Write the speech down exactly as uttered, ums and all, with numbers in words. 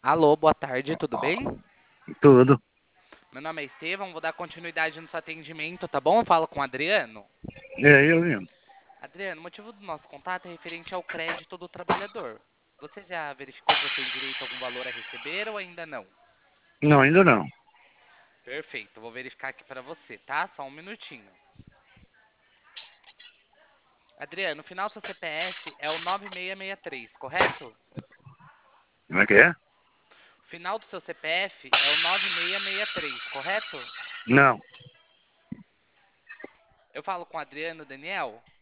Alô, boa tarde, tudo bem? Tudo. Meu nome é Estevão, vou dar continuidade no seu atendimento, tá bom? Eu falo com o Adriano. É, eu mesmo. Adriano, o motivo do nosso contato é referente ao crédito do trabalhador. Você já verificou se você tem direito a algum valor a receber ou ainda não? Não, ainda não. Perfeito, vou verificar aqui para você, tá? Só um minutinho. Adriano, o final do seu C P F é o nove seis seis três, correto? Como é que é? O final do seu C P F é o nove seis seis três, correto? Não. Eu falo com o Adriano Daniel?